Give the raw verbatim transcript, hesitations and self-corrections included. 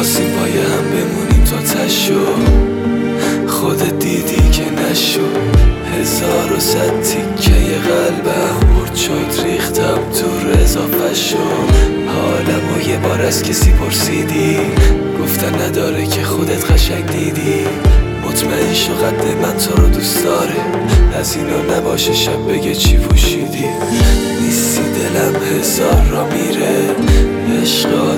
خواستیم با یه هم بمونیم تا تشو، خودت دیدی که نشو. هزار و صد تیکه یه قلبم برد شد ریختم تو اضافه شو. حالمو یه بار از کسی پرسیدی، گفتن نداره که خودت قشنگ دیدی. مطمئن شو قد من تو رو دوست داره، از اینو نباشه شب بگه چی پوشیدی. نیستی دلم هزار را میره، عشق